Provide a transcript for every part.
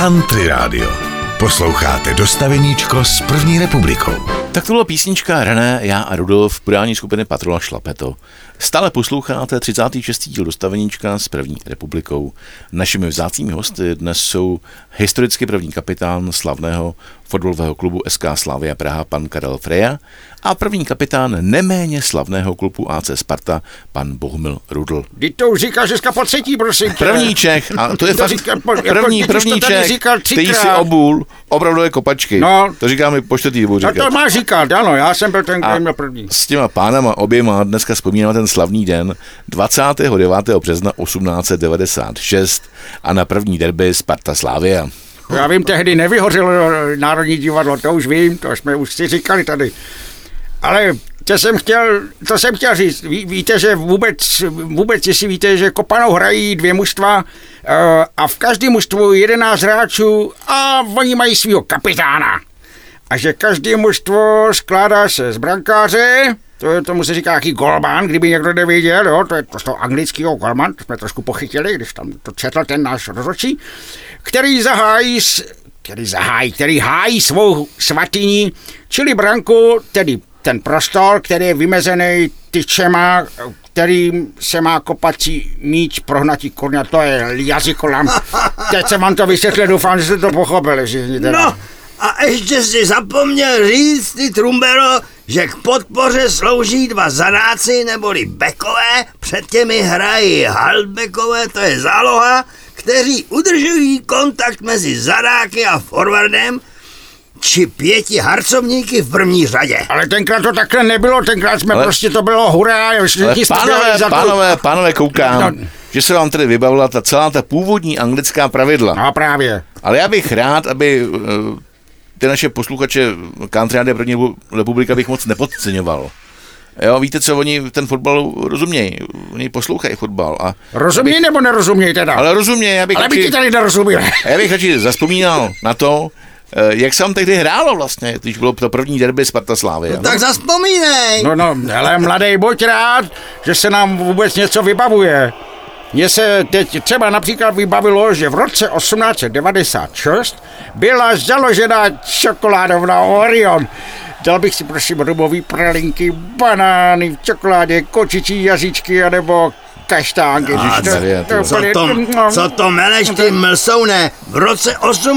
Country Radio. Posloucháte Dostaveníčko s první republikou. Tak to byla písnička René, já a Rudolf v podání skupiny Patrola Šlapeto. Stále posloucháte 36. díl Dostaveníčka s první republikou. Našimi vzácnými hosty dnes jsou historicky první kapitán slavného fotbalového klubu SK Slavia Praha pan Karel Freja a první kapitán neméně slavného klubu AC Sparta pan Bohumil Rudl. Ty to už říkáš dneska po třetí, prosím. První Čech, a to je fakt první Čech, který si obul opravdové kopačky. No, to říkáme po čtvrtý dobu říkat. No to máš říkat, ano, já jsem byl ten, který měl první. S těma pánama oběma dneska vzpomínáme ten slavný den 29. března 1896 a na první derby Sparta Slavia. Já vím, tehdy nevyhořelo Národní divadlo, to už vím, to jsme už si říkali tady. Ale to jsem chtěl říct, víte, že vůbec jestli víte, že kopanou hrají dvě mužstva a v každém mužstvu 11 hráčů a oni mají svého kapitána. A že každé mužstvo skládá se z brankáře, tomu se říká jaký golman, kdyby někdo nevěděl, jo, to je to z toho anglického golman, to jsme trošku pochytili, když tam to četl ten náš rozhodčí, který hájí svou svatyni, čili branku, tedy ten prostor, který je vymezený tyčema, kterým se má kopací míč prohnatí kurňa, to je jazykolam. Teď jsem vám to vysvětlil, doufám, že jste to pochopili všichni. No, a ještě si zapomněl říct, ty Trumbero, že k podpoře slouží dva zadáci neboli bekové, před těmi hrají halbekové, to je záloha, kteří udržují kontakt mezi zadáky a forwardem, či 5 harcovníky v první řadě. Ale tenkrát to takhle nebylo, tenkrát jsme prostě to bylo hurá. Pánové, koukám, že se vám tady vybavila celá ta původní anglická pravidla. No právě. Ale já bych rád, aby ty naše posluchače Country Radio první republika bych moc nepodceňoval. Jo, víte co, oni ten fotbal rozumějí, oni poslouchají fotbal. A rozumějí nebo nerozumějí teda? Ale rozumějí, ale by ti tady nerozuměli. Já bych radši zaspomínal na to, jak se vám tehdy hrálo vlastně, když bylo to první derby Sparta Slavia. No tak zaspomínej. No, ale mladej, buď rád, že se nám vůbec něco vybavuje. Mně se teď třeba například vybavilo, že v roce 1896 byla založena čokoládovna Orion. Dal bych si prosím rubový pralinky, banány v čokoládě, kočičí jazyčky, anebo kaštánky. Co to meleš ty mlsoune? V roce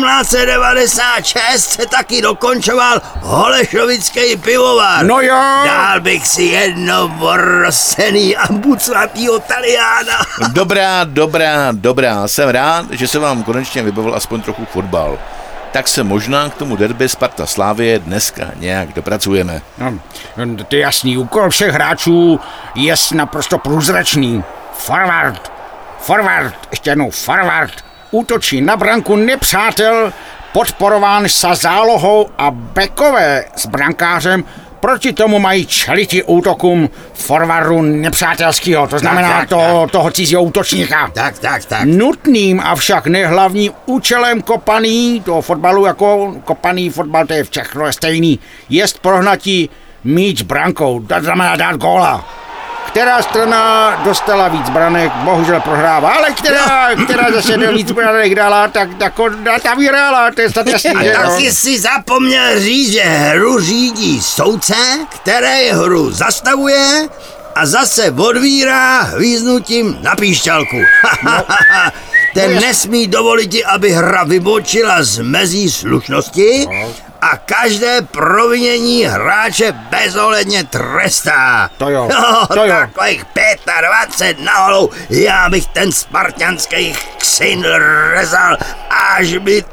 1896 se taky dokončoval Holešovický pivovar. No jo. Dál bych si jedno borosený a buclatýho Taliána. Dobrá. Jsem rád, že se vám konečně vybavil aspoň trochu fotbal. Tak se možná k tomu derby Sparta Slavie dneska nějak dopracujeme. No, to je jasný, úkol všech hráčů je naprosto průzračný. Forward, ještě jednou forward, útočí na branku nepřátel, podporován sa zálohou a bekové s brankářem, proti tomu mají čeliti útokům forwardu nepřátelského, to znamená toho cizího útočníka. Tak. Nutným avšak nehlavním účelem kopaný, toho fotbalu jako kopaný fotbal, to je všechno stejný, jest prohnatí míč brankou, to znamená dát góla. Která strana dostala víc branek, bohužel prohrává, ale která zase víc branek dala, tak ta vyhrála, to je snad jasný. A taky si zapomněl říct, že hru řídí soudce, který hru zastavuje a zase odvírá hvíznutím na píšťalku. Ten nesmí dovolit, aby hra vybočila z mezí slušnosti a každé provinění hráče bezohledně trestá. To jo. Takových 25 na holou, já bych ten spartanský ksyn rezal, až by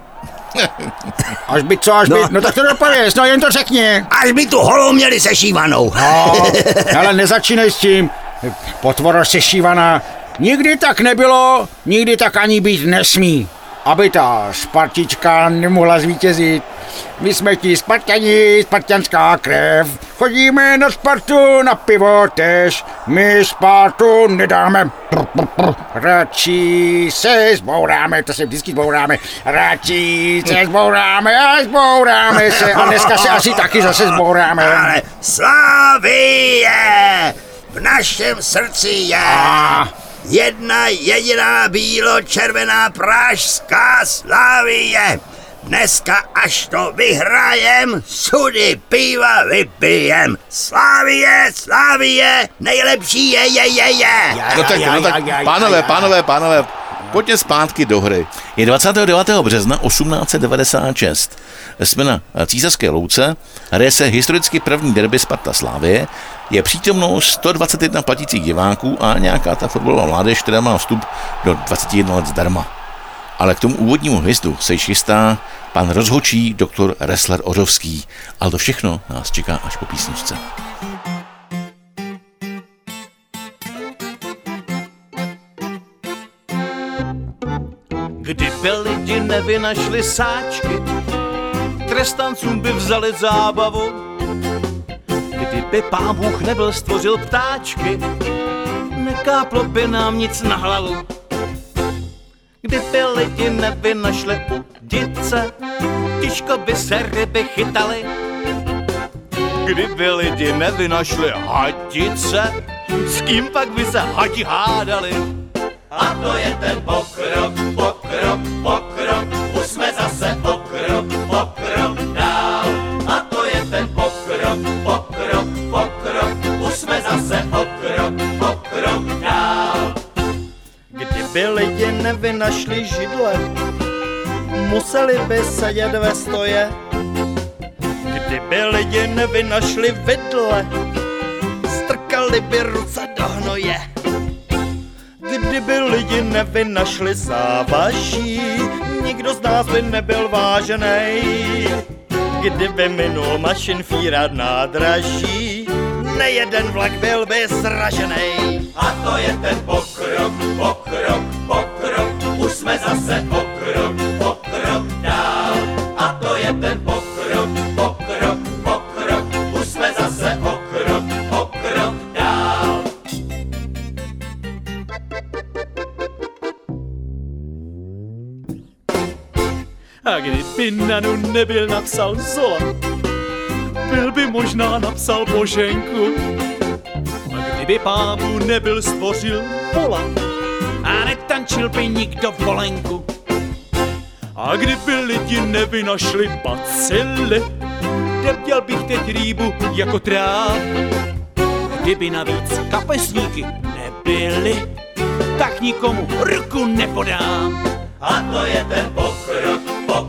no tak to dopověz, no jen to řekni. Až by tu holou měli sešívanou. No, ale nezačínej s tím, potvora sešívaná. Nikdy tak nebylo, nikdy tak ani být nesmí, aby ta Spartička nemohla zvítězit. My jsme ti Spartani, spartanská krev, chodíme na Spartu, na pivo tež, my Spartu nedáme, radši se zbouráme, to se vždycky zbouráme, radši se zbouráme a zbouráme se a dneska se asi taky zase zbouráme. Ale Slavie v našem srdci je. jedna jediná bílo-červená pražská Slavie. Dneska, až to vyhrajem, sudy piva vypijem. Slavie, nejlepší je. No tak, pánové, pojďte zpátky do hry. Je 29. března 1896. Jsme na Císařské louce, hraje se historicky první derby Sparta Slavie, je přítomno 121 platících diváků a nějaká ta fotbalová mládež, která má vstup do 21 let zdarma. Ale k tomu úvodnímu hvězdu se již chystá pan rozhodčí doktor Ressler Ořovský. Ale to všechno nás čeká až po písničce. Kdyby lidi nevynašli sáčky, trestancům by vzali zábavu. Kdyby Pán Bůh nebyl stvořil ptáčky, nekáplo by nám nic na hlavu. Kdyby lidi nevynašli udice, těžko by se ryby chytaly. Kdyby lidi nevynašli hadice, s kým pak by se hadi hádali? A to je ten pokrok, už jsme zase pokrok dál. A to je ten pokrok, už jsme zase pokrok dál. Kdyby lidi nevynašli židle, museli by sedět ve stoje. Kdyby lidi nevynašli vidle, strkali by ruce do hnoje. Kdyby lidi nevynašli závaží, nikdo z nás by nebyl vážený. Kdyby minul mašinfírat nádraží, nejeden vlak byl by sražený. A to je ten pokrok, už jsme zase pokrok dál. A to je ten pokrok, už jsme zase pokrok dál. A kdyby Nanu nebyl napsal Zola, byl by možná napsal Boženku. A kdyby Pán Bůh nebyl stvořil Pola, a netančil by nikdo volenku. A kdyby lidi nevynašli bacily, neměl bych teď rýbu jako tráv. Kdyby navíc kapesníky nebyly, tak nikomu ruku nepodám. A to je ten pokrok,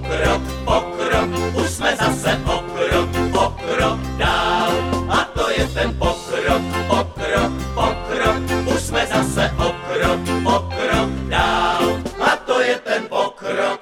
už jsme zase pokrok dál. A to je ten pokrok, už jsme zase pokrok dál. A to je ten pokrok,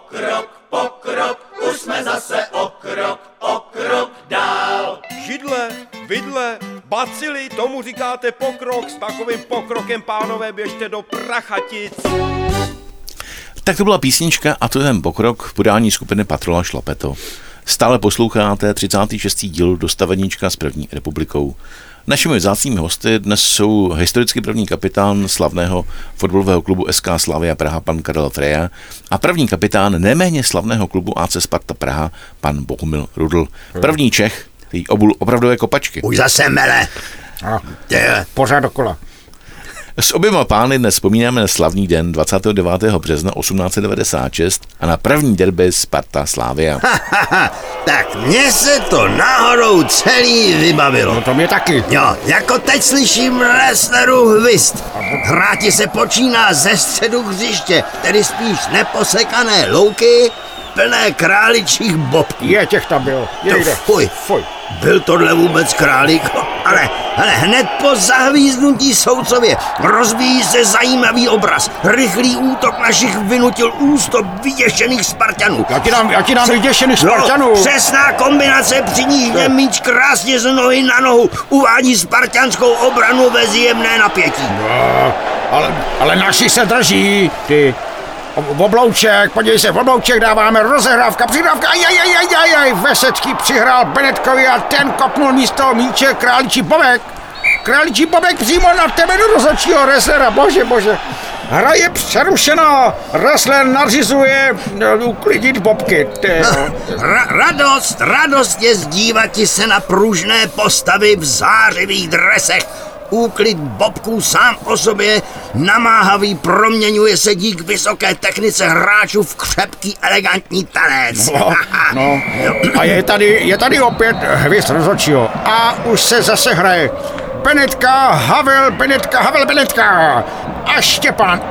už jsme zase pokrok dál. Židle, vidle, bacily, tomu říkáte pokrok, s takovým pokrokem, pánové, běžte do Prachatic. Tak to byla písnička A to je ten pokrok v podání skupiny Patrola Šlapeto. Stále posloucháte 36. díl Dostaveníčka s první republikou. Našimi vzácnými hosty dnes jsou historicky první kapitán slavného fotbalového klubu SK Slavia Praha pan Karel Freja a první kapitán neméně slavného klubu AC Sparta Praha pan Bohumil Rudl. První Čech, který obul opravdové kopačky. Už zase mele. Pořád dokola. S oběma pány dnes vzpomínáme na slavný den 29. března 1896 a na první derby Sparta Slavia. Tak mně se to náhodou celý vybavilo. No to mě taky. Jo, jako teď slyším wrestleru hvist. Hráti se počíná ze středu hřiště, tedy spíš neposekané louky, plné králičích bobků. Je, těch tam bylo. Fuj. Byl tohle vůbec králík? Ale hned po zahvíznutí soudcově rozvíjí se zajímavý obraz. Rychlý útok našich vynutil ústup vyděšených Spartanů. Já ti dám vyděšených Spartanů. Přesná kombinace, při níž míč krásně z nohy na nohu uvádí spartanskou obranu ve zjemné napětí. No, ale naši se drží, ty. Oblouček, podívej se, oblouček dáváme, rozehrávka, přihrávka, Vesecký přihrál Benetkovi a ten kopnul místo míče Králičí Bobek přímo na tebe do rozhodčího Resslera, bože. Hra je přerušená, Ressler nařizuje uklidit bobky. Radost je zdívati se na pružné postavy v zářivých dresech. Úklid bobků sám o sobě namáhavý proměňuje se dík vysoké technice hráčů v křepký elegantní tanec. No. A je tady opět hvězd rozhodčího. A už se zase hraje. Benetka, Havel, Benetka. A Štěpán.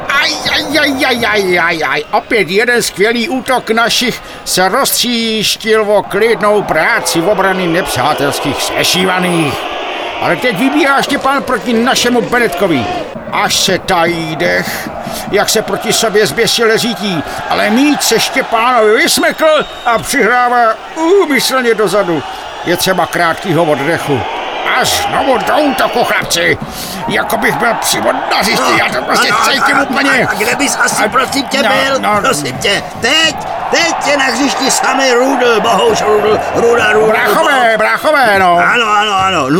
Aj. Opět jeden skvělý útok našich se roztříštil o klidnou práci v obrany nepřátelských sešívaných. Ale teď vybíhá Štěpán proti našemu Benetkovi. Až se tají dech, jak se proti sobě zběsile řítí, ale míč se Štěpánovi vysmekl a přihrává úmyslně dozadu. Je třeba krátkýho oddechu. A znovu do útoku, chlapci. Jako bych byl přímo na hřišti, já to prostě cítím úplně. A kde bys asi prosím tě byl? Prosím tě, teď je na hřišti samý Rudl, bohouš Ruda. Bráchové, no. Ano,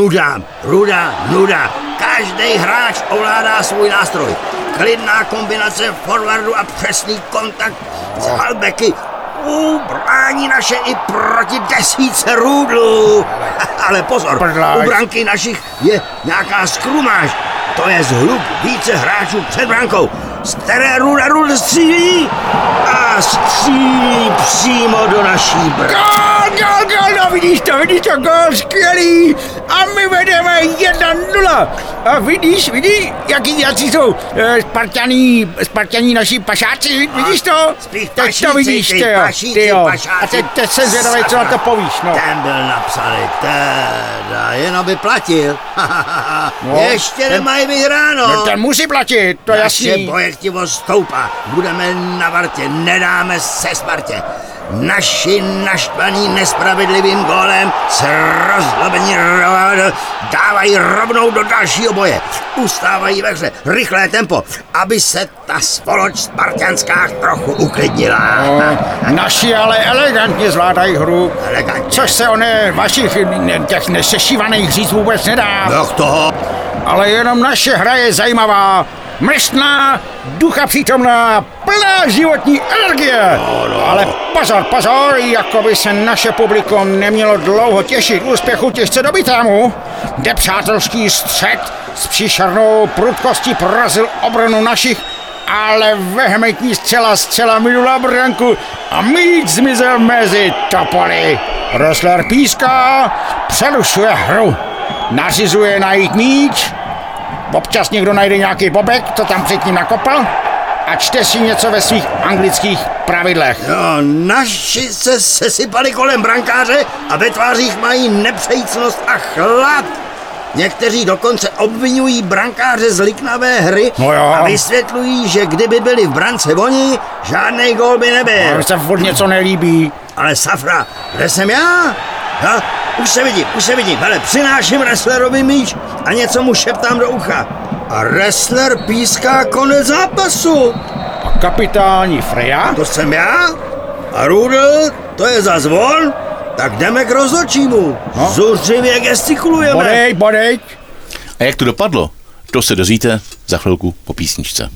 nuda. Každý hráč ovládá svůj nástroj. Klidná kombinace forwardu a přesný kontakt z halbeky. Brání naše i proti desítce Rudlů. Ale pozor, u branky našich je nějaká skrumáž. To je zhluk více hráčů před brankou. Z které Rudl střílí a střílí přímo do naší branky. Gol, no vidíš to, gol, skvělý. A my vedeme 1-0. A vidíš, jaký jsou Spartaní naši pašáci, vidíš to? Teď to vidíš, tyjo. A teď jsem zvědavej, co na to povíš, no. Ten byl napsaný, teda, jenom by platil. Ještě nemají vyhráno. No ten musí platit, to je jasný. Naše projektivost stoupá, budeme na vartě, nedáme se Spartě. Naši naštvaní nespravedlivým gólem se rozlobení dávají rovnou do dalšího boje. Ustávají ve hře rychlé tempo, aby se ta svoloč spartanská trochu uklidnila. Naši ale elegantně zvládají hru, což se vašich těch nesešívaných říct vůbec nedá. Jak to? Ale jenom naše hra je zajímavá, mrštná, ducha přítomná, plná životní energie. Ale pozor, jako by se naše publikum nemělo dlouho těšit úspěchu těžce dobitému. Nepřátelský střet s příšernou prudkostí porazil obranu našich, ale vehementní zcela minula branku a míč zmizel mezi topoly. Ressler píská, přerušuje hru, nařizuje najít míč. Občas někdo najde nějaký bobek, to tam předtím nakopl a čte si něco ve svých anglických pravidlech. Naši se sesypali kolem brankáře a ve tvářích mají nepřejícnost a chlad. Někteří dokonce obvinují brankáře z liknavé hry a vysvětlují, že kdyby byli v brance oni, žádnej gól by nebyl. Mně se furt něco nelíbí. Ale Safra, kde jsem já? Už se vidím, hele, přináším Resslerovi míč a něco mu šeptám do ucha. A Ressler píská konec zápasu. A kapitáni Freja? To jsem já. A Rudl, to je za zvon. Tak jdeme k rozhodčímu. Zuřivě gestikulujeme. Bodej. A jak to dopadlo, to se dozvíte za chvilku po písničce.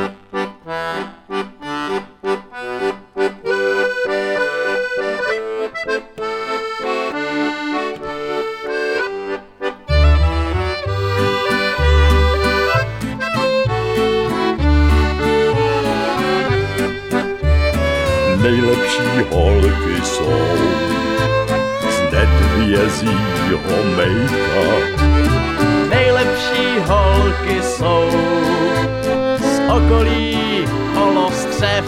Nejlepší holky jsou z nedvězího mejka. Nejlepší holky jsou z okolí Holostřev.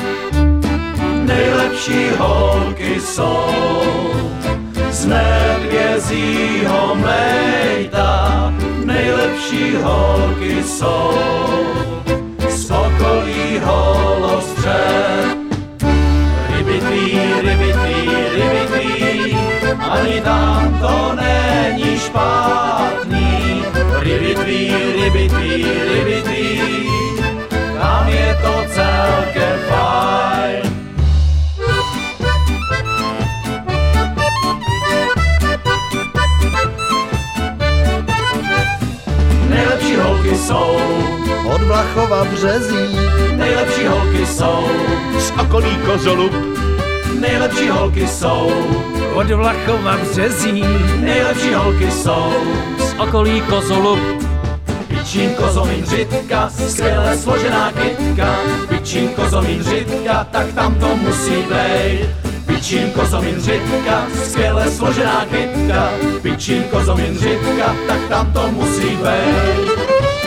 Nejlepší holky jsou z nedvězího mejka. Nejlepší holky jsou z okolí Holostřev. Rybitví, ani tam to není špatný. Rybitví, tam je to celkem fajn. Nejlepší holky jsou od Vlachova Březí. Nejlepší holky jsou Z okolí Kozolub. Nejlepší holky jsou Od Vlachova Březí. Nejlepší holky jsou Z okolí Kozolub. Pičín kozomín řitka, skvěle složená kytka. Pičín kozomín řitka, tak tam to musí být. Pičín kozomín řitka, skvěle složená kytka. Pičín kozomín řitka, tak tam to musí být.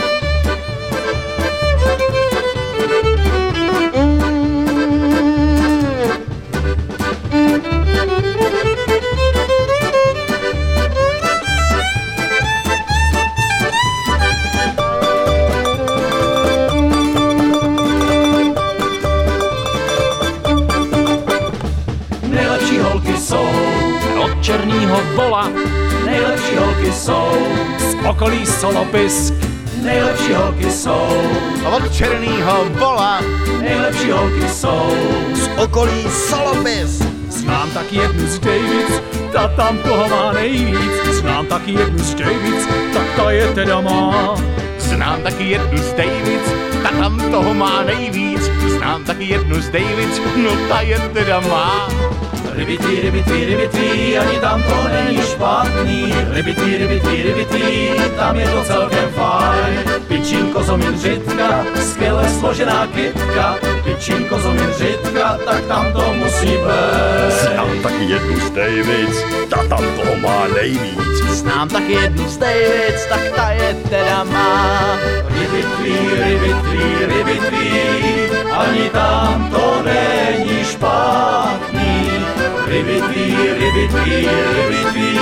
Od černýho vola nejlepší holky jsou, z okolí Solopisk nejlepší holky jsou, Od černýho vola nejlepší holky jsou, z okolí Solopis. znám taky jednu z Davids, ta tam toho má nejvíc, znám taky jednu z Davids, tak ta je teda má. Znám taky jednu z Davids, ta tam toho má nejvíc. Znám taky jednu z Davids, no ta je teda má. Rybitý, rybitý, rybitý, ani tam to není špatný. Rybitý, rybitý, rybitý, tam je to celkem fajn. Pičín kozomín řitka, skvěle složená kytka. Pičín kozomín řitka, tak tam to musí být. Znám taky jednu z Davids, ta tam toho má nejvíc. Znám taky jednu z Davids, tak ta je teda má. Rybitý, rybitý, rybitý, ani tam to není špatný. Rybitý, rybitý, rybitý,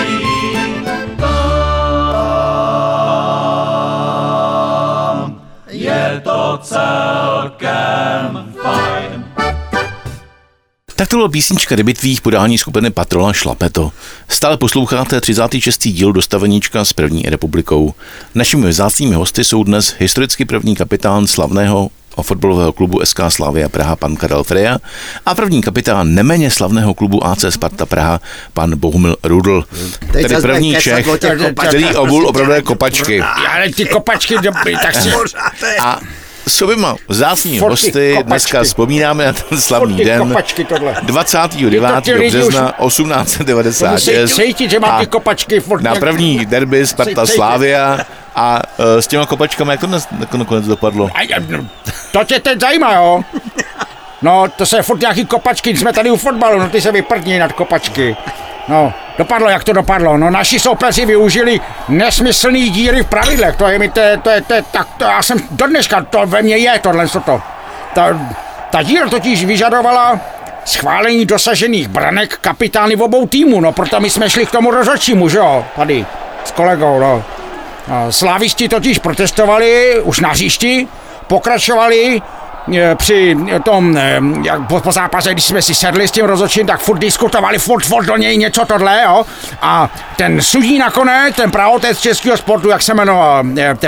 tam je to celkem fajn. Tak to byla písnička Rybitvých podání skupiny Patrola Šlapeto. Stále posloucháte 36. díl Dostaveníčka s první republikou. Našimi vzácnými hosty jsou dnes historicky první kapitán slavného fotbalového klubu SK Slavia Praha pan Karel Freja a první kapitán neméně slavného klubu AC Sparta Praha pan Bohumil Rudl. Tedy první Čech, který obul opravdu kopačky. Ale ty kopačky, tak si... A s oběma vzácnými hosty dneska vzpomínáme na ten slavný den 29. března 1896 cítit, že mám ty kopačky na první derby Sparta Slavia a s těma kopačkami, jak to dnes nakonec dopadlo? To tě teď zajímá, jo? No, to se furt nějaký kopačky, jsme tady u fotbalu, no ty se vyprdní nad kopačky. No, dopadlo, jak to dopadlo. No, naši soupeři využili nesmyslný díry v pravidlech. To je mi, tak to já jsem do dneška, to ve mně je tohle, co to. Ta díra totiž vyžadovala schválení dosažených branek kapitány v obou týmů, no, proto my jsme šli k tomu rozhodčímu, že jo, tady s kolegou, no. Slavisti totiž protestovali už na hřišti, pokračovali při tom, jak po zápase, když jsme si sedli s tím rozhodčím, tak furt diskutovali, furt do něj něco tohle, jo. A ten sudí nakonec, ten praotec českého sportu, jak se jmenoval,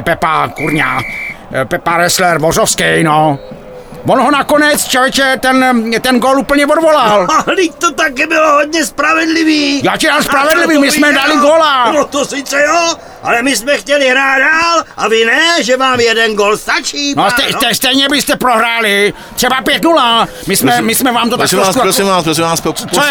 Pepa Ressler Vořovský, no. On ho nakonec, člověče, ten gól úplně odvolal. Vždyť to taky bylo hodně spravedlivý. Já ti dám spravedlivý, my jsme dali góla. No to sice jo, ale my jsme chtěli hrát dál a vy ne, že vám jeden gól stačí. No stejně byste prohráli, třeba 5-0, my jsme vám to tak trošku... Prosím vás,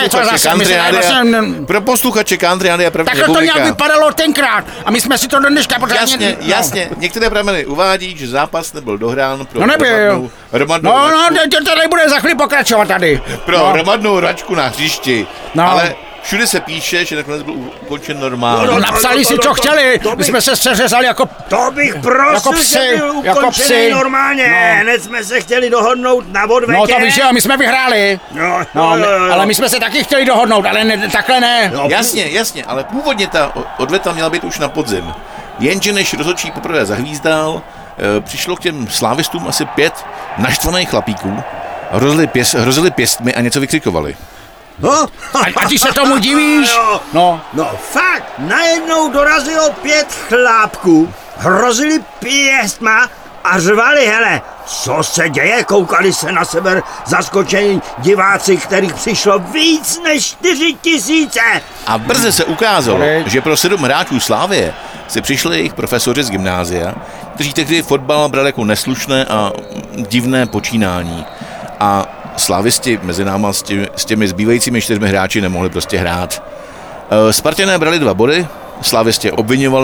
pro posluchače Country a první tak to nějak vypadalo tenkrát a my jsme si to do dneška pořádně... Jasně, některé prameny uvádí, že zápas nebyl dohrán pro No, tady bude za chvíli pokračovat tady. Pro hromadnou hračku na hřišti, ale všude se píše, že nakonec byl ukončen normálně. No, napsali si, co chtěli, my jsme se seřezali jako... To bych prosil, že byl ukončený normálně, hned jsme se chtěli dohodnout na odvetě. No to víš, jo, my jsme vyhráli. Ale my jsme se taky chtěli dohodnout, ale takhle ne. Jasně, ale původně ta odveta měla být už na podzim. Jenže než rozhodčí poprvé zahvízdal, přišlo k těm slávistům asi 5 naštvaných chlapíků, hrozili pěstmi a něco vykřikovali. No, a ty se tomu divíš? No fakt, najednou dorazilo 5 chlápků, hrozili pěstma a řvali, hele, co se děje, koukali se na sebe zaskočení diváci, kterých přišlo víc než 4 000. A brzy se ukázalo, že pro 7 hráčů Slávie si přišli jejich profesoři z gymnázia, kteří tehdy fotbal brali jako neslušné a divné počínání. A slávisti mezi náma s těmi zbývajícími 4 hráči nemohli prostě hrát. Spartané brali 2 body, slávisti obviňovali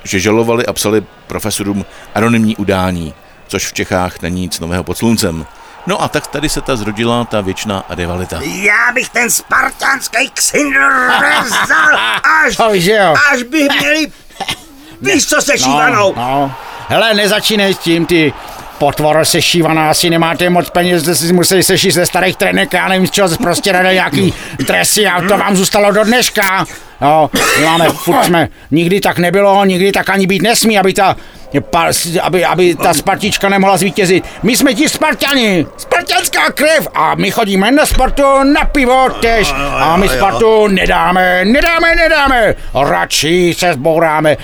že žalovali a psali profesorům anonymní udání, což v Čechách není nic nového pod sluncem. No a tak tady se zrodila ta věčná rivalita. Já bych ten spartánský ksindr rezal, až by měli... Víš, co se šívanou? No. Hele, nezačínej s tím, ty potvor sešívaná, asi nemáte moc peněz, si museli sešít ze starých trenek, já nevím z čeho, prostě dali nějaký tresy a to vám zůstalo do dneška. Jo, my máme, furt jsme, nikdy tak nebylo, nikdy tak ani být nesmí, aby ta Spartička nemohla zvítězit. My jsme ti Spartani, spartanská krev a my chodíme na Spartu na pivo tež a my Spartu nedáme. Radši se zbouráme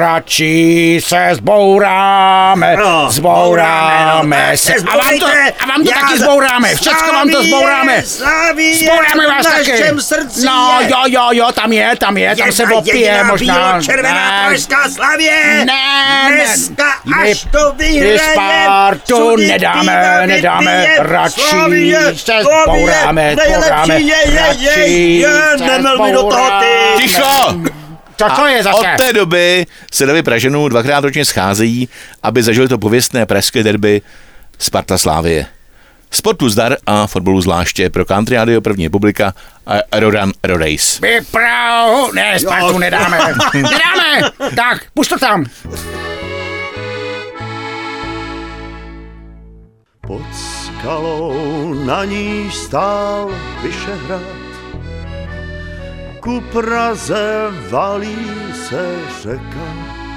se. A vám to taky zbouráme, všecko vám to zbouráme. Zbouráme vás taky. No jo, tam se opije možná. Červená trojská Slavie. Dneska až to vyhraje. Spartu nedáme, radši se zbouráme. Ticho! Co je zase? Od té doby se davy Pražanů dvakrát ročně scházejí, aby zažili to pověstné pražské derby Sparta Slávie. Sportu zdar a fotbalu zvláště pro Country Radio První republika a Aerodrome Aero Race. Ne, Spartu nedáme. Tak, pušť to tam. Pod skalou na níž stál Vyšehrad, ku Praze valí se řeka.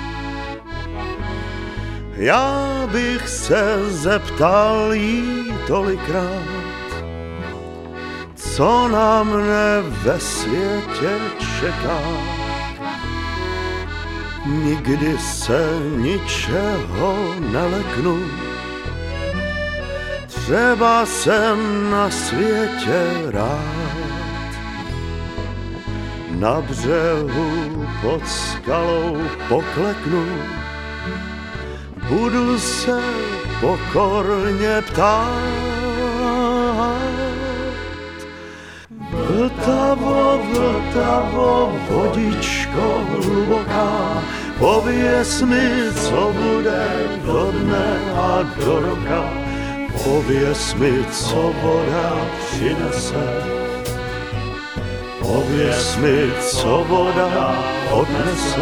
Já bych se zeptal jí tolikrát, co na mne ve světě čeká. Nikdy se ničeho neleknu, třeba jsem na světě rád. Na břehu pod skalou pokleknu, budu se pokorně ptát. Vltavo, vodičko hluboká, pověz mi, co bude do dne a do roka. Pověz mi, co voda přinese. Pověz mi, co voda odnese.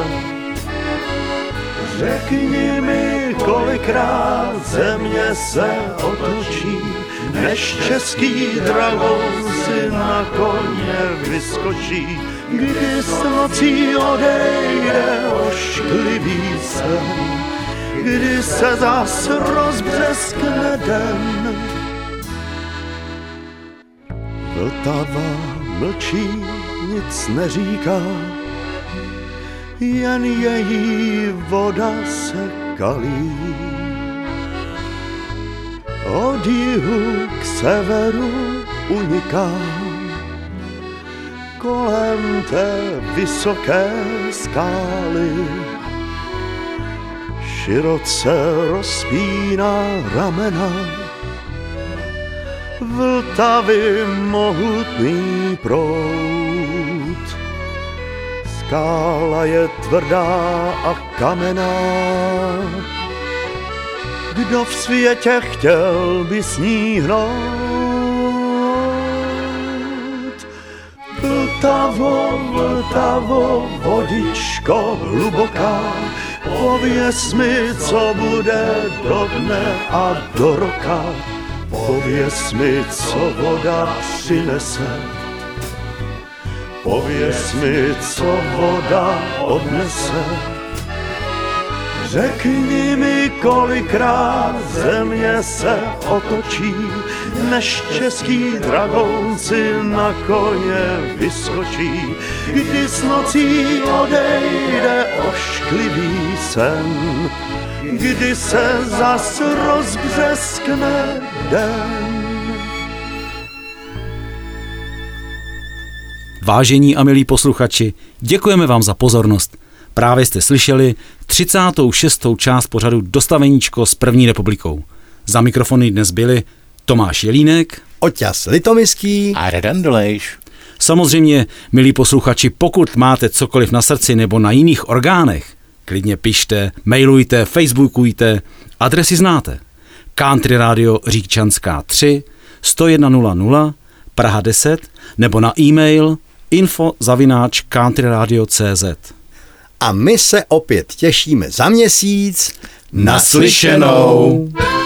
Řekni mi, kolikrát země se otočí, než český dragon si na koně vyskočí. Kdy s nocí odejde ošklivý sen, kdy se zas rozbřeskne den. Vltava mlčí, nic neříká, jen její voda se kalí. Od jihu k severu uniká, kolem té vysoké skály. Široce rozpíná ramena, Vltavy mohutný proud. Skála je tvrdá a kamenná, kdo v světě chtěl by s ní hnout. Vltavo, vodičko hluboká, pověz mi, co bude do dne a do roka. Pověz mi, co voda přinese. Pověz mi, co voda odnese. Řekni mi, kolikrát země se otočí, než český dragon si na koně vyskočí. Kdy s nocí odejde ošklivý sen, kdy se zas rozbřeskne den. Vážení a milí posluchači, děkujeme vám za pozornost. Právě jste slyšeli 36. část pořadu Dostaveníčko s První republikou. Za mikrofony dnes byli Tomáš Jelínek, Oťas Litomyský a Radan Dolejš. Samozřejmě, milí posluchači, pokud máte cokoliv na srdci nebo na jiných orgánech, Klidně pište, mailujte, facebookujte, adresy znáte. Country Radio Říkčanská 3 101 00 Praha 10 nebo na e-mail info@countryradio.cz. A my se opět těšíme za měsíc. Naslyšenou.